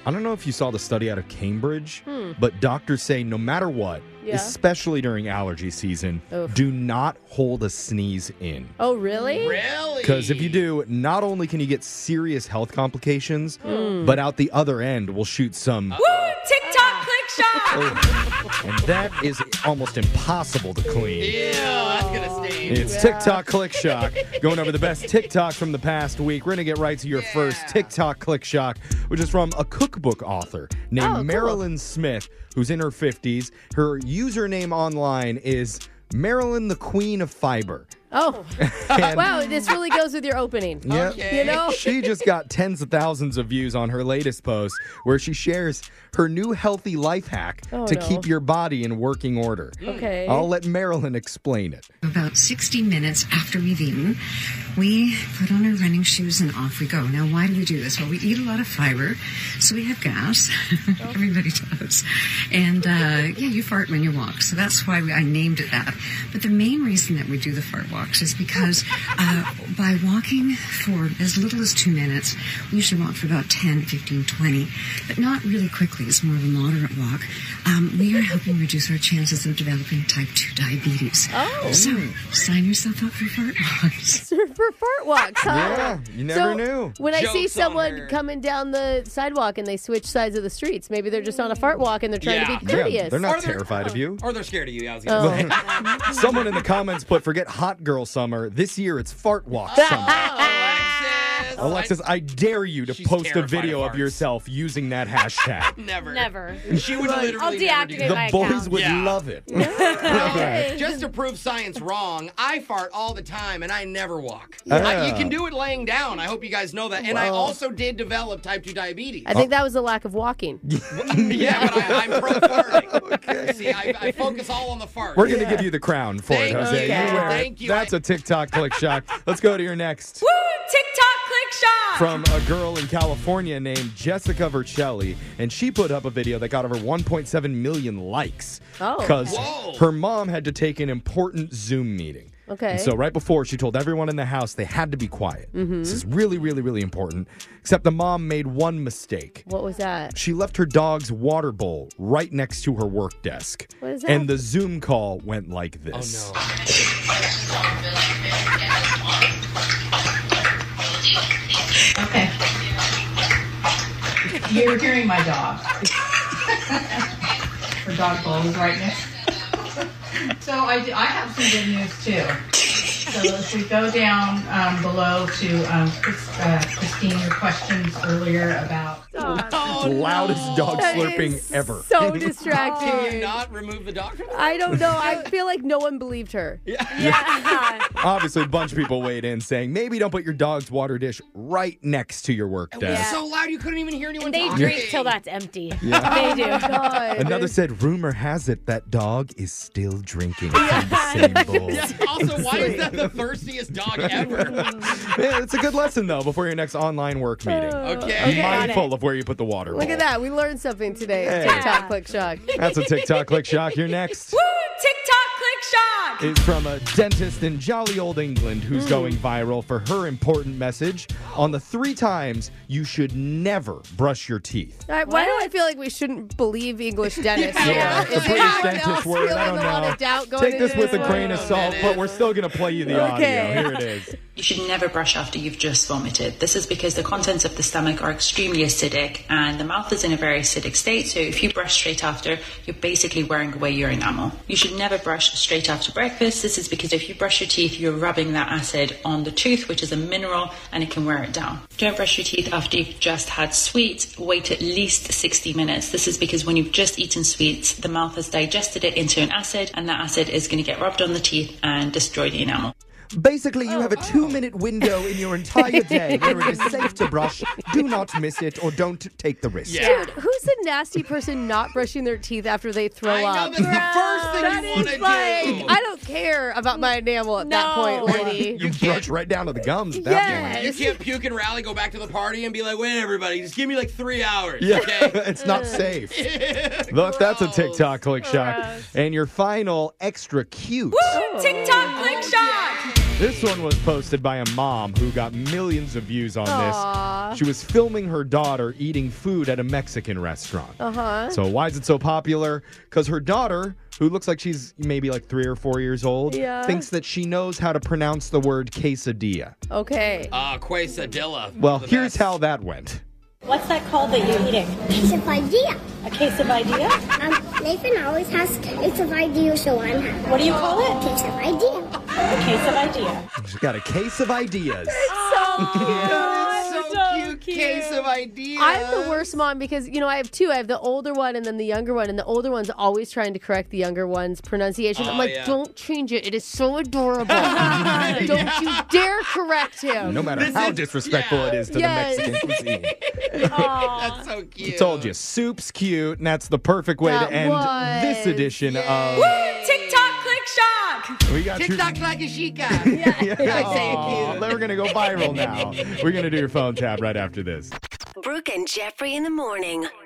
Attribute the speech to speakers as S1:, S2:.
S1: I don't know if you saw the study out of Cambridge, but doctors say no matter what, especially during allergy season, do not hold a sneeze in.
S2: Oh, really?
S3: Really?
S1: Because if you do, not only can you get serious health complications, but out the other end will shoot some...
S4: Woo! TikTok click shot!
S1: And that is almost impossible to clean.
S3: Ew, that's going to sting.
S1: It's TikTok Click Shock. Going over the best TikTok from the past week. We're going to get right to your first TikTok Click Shock, which is from a cookbook author named Marilyn Smith, who's in her 50s. Her username online is Marilyn the Queen of Fiber.
S2: Oh, wow, this really goes with your opening.
S1: Yeah.
S3: Okay.
S2: You know?
S1: She just got tens of thousands of views on her latest post where she shares her new healthy life hack to keep your body in working order.
S2: Okay.
S1: I'll let Marilyn explain it.
S5: About 60 minutes after we've eaten, we put on our running shoes and off we go. Now, why do we do this? Well, we eat a lot of fiber, so we have gas. Everybody does. And, you fart when you walk. So that's why I named it that. But the main reason that we do the fart walks is because by walking for as little as 2 minutes, we usually walk for about 10, 15, 20, but not really quickly. It's more of a moderate walk. We are helping reduce our chances of developing type 2 diabetes.
S2: Oh.
S5: So sign yourself up for fart walks.
S2: For fart walks, huh?
S1: Yeah, you never knew.
S2: When I see
S3: Joke's on
S2: someone
S3: her.
S2: coming down the sidewalk and they switch sides of the streets, maybe they're just on a fart walk and they're trying to be courteous.
S1: Yeah, they're not
S3: Or they're-
S1: terrified of you.
S3: Or they're scared of you, I was going to say.
S1: Someone in the comments put, forget hot girl summer. This year it's fart walk summer. Alexis, I dare you to
S3: She's
S1: post a
S3: terrified
S1: video
S3: of
S1: of yourself using that hashtag.
S3: Never.
S4: Never.
S3: She would literally
S4: I'll
S3: never do
S4: deactivate
S3: that.
S1: The
S4: my
S1: boys
S4: account.
S1: would
S3: Yeah.
S1: love it.
S2: Okay.
S3: Just to prove science wrong, I fart all the time and I never walk.
S1: Yeah.
S3: You can do it laying down. I hope you guys know that. And I also did develop type 2 diabetes.
S2: I think that was a lack of walking.
S3: Yeah, but I'm pro farting. Okay. See, I focus all on the fart.
S1: We're going to give you the crown for
S3: Thank
S1: it, Jose.
S2: you.
S1: You wear
S3: Thank
S1: it.
S3: you.
S1: That's a TikTok Click Shock. Let's go to your next.
S4: Woo! TikTok click shot!
S1: From a girl in California named Jessica Vercelli, and she put up a video that got over 1.7 million likes
S2: Oh.
S1: because
S3: Whoa.
S1: her mom had to take an important Zoom meeting.
S2: Okay.
S1: And so right before, she told everyone in the house they had to be quiet. This is really, really, really important. Except the mom made one mistake.
S2: What was that?
S1: She left her dog's water bowl right next to her work desk.
S2: What is that?
S1: And the Zoom call went like this.
S6: Okay. You're hearing my dog. Her dog bowls right next. So I have some good news too. So if we go down below to Christine, your questions earlier about.
S1: Loudest dog
S2: That
S1: slurping
S2: is
S1: ever.
S2: So
S3: Can you
S2: distracting.
S3: not remove the dog from
S2: I don't know. I feel like no one believed her.
S4: Yeah.
S1: Obviously, a bunch of people weighed in saying, maybe don't put your dog's water dish right next to your work
S3: It was
S1: desk.
S3: so loud you couldn't even hear anyone
S4: They
S3: talking.
S4: drink till that's empty.
S2: They do. God.
S1: Another said, rumor has it that dog is still drinking from the same bowl.
S3: Yeah, also, why is that the thirstiest dog ever?
S1: Yeah, it's a good lesson, though, before your next online work meeting.
S3: Okay.
S1: Be mindful of where you put the water bowl.
S2: Look at that. We learned something today.
S1: Hey.
S2: TikTok Click Shock.
S1: That's a TikTok Click Shock. Your next
S4: Woo! TikTok click shot!
S1: is from a dentist in jolly old England who's going viral for her important message on the 3 times you should never brush your teeth.
S2: All right, why do I feel like we shouldn't believe English dentists?
S1: Yeah,
S2: Is
S1: the British
S2: anyone
S1: dentist
S2: else
S1: word. I
S2: feeling
S1: don't
S2: a lot
S1: know.
S2: of doubt going
S1: Take this
S2: into
S1: with a grain of
S2: one?
S1: salt, but we're still going to play you the
S2: Okay.
S1: audio. Here it is.
S7: You should never brush after you've just vomited. This is because the contents of the stomach are extremely acidic and the mouth is in a very acidic state. So if you brush straight after, you're basically wearing away your enamel. You should never brush straight after breakfast. This is because if you brush your teeth, you're rubbing that acid on the tooth, which is a mineral, and it can wear it down. Don't brush your teeth after you've just had sweets. Wait at least 60 minutes. This is because when you've just eaten sweets, the mouth has digested it into an acid, and that acid is going to get rubbed on the teeth and destroy the enamel.
S1: Basically, you have a 2-minute window in your entire day where it is safe to brush. Do not miss it or don't take the risk.
S3: Yeah.
S2: Dude, who's the nasty person not brushing their teeth after they throw
S3: I know,
S2: up?
S3: that's the first thing
S2: That
S3: you want
S2: is
S3: to
S2: like,
S3: do.
S2: I don't care about my enamel at that point,
S4: No.
S2: lady.
S1: You brush right down to the gums at that
S2: Yes.
S1: point.
S3: You can't puke and rally, go back to the party, and be like, wait, everybody, just give me like 3 hours,
S1: Yeah,
S3: okay?
S1: it's not safe. Look, that's a TikTok Click Shock.
S4: Gross.
S1: And your final extra cute.
S4: Woo! TikTok click shot!
S1: This one was posted by a mom who got millions of views on
S2: Aw.
S1: this. She was filming her daughter eating food at a Mexican restaurant.
S2: Uh-huh.
S1: So why is it so popular? Because her daughter, who looks like she's maybe like 3 or 4 years old,
S2: Yeah.
S1: thinks that she knows how to pronounce the word quesadilla.
S2: Okay.
S3: Quesadilla.
S1: Well,
S3: The
S1: here's
S3: best.
S1: how that went.
S8: What's that called that you're eating?
S9: Quesadilla.
S8: A quesadilla?
S9: Nathan always has quesadilla, so I'm having
S8: What do you call it?
S9: quesadilla.
S8: A quesadilla.
S1: She's got a case of ideas.
S3: So cute. Case of ideas.
S2: I'm the worst mom because, I have two. I have the older one and then the younger one. And the older one's always trying to correct the younger one's pronunciation. I'm like,
S3: yeah.
S2: don't change it. It is so adorable. Don't you dare correct him.
S1: No matter how disrespectful it is to
S2: Yes.
S1: the Mexican cuisine.
S3: That's so cute.
S1: I told you, soup's cute, and that's the perfect way
S2: That
S1: to end
S2: was.
S1: this edition of...
S4: TikTok Click Shock.
S1: We got
S3: TikTok like a chica.
S1: Aw, we're going to go viral now. We're going to do your phone tab right after this.
S10: Brooke and Jeffrey in the morning.